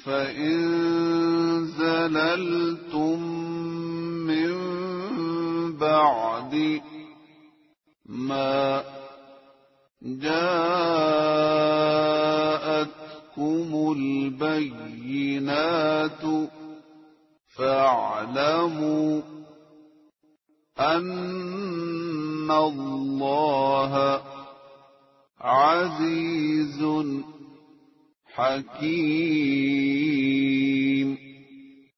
فإن زللتم من بعد ما جاءتكم البينات فاعلموا أن الله عزيز حكيم.